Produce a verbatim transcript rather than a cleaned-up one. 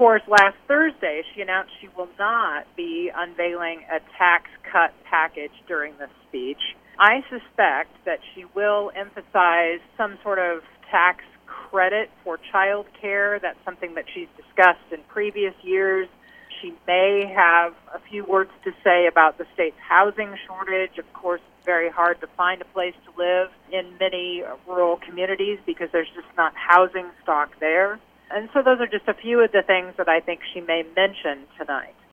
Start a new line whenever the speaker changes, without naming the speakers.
course, last Thursday, she announced she will not be unveiling a tax cut package during this speech. I suspect that she will emphasize some sort of tax credit for child care. That's something that she's discussed in previous years. She may have a few words to say about the state's housing shortage. Of course, it's very hard to find a place to live in many rural communities because there's just not housing stock there. And so those are just a few of the things that I think she may mention tonight.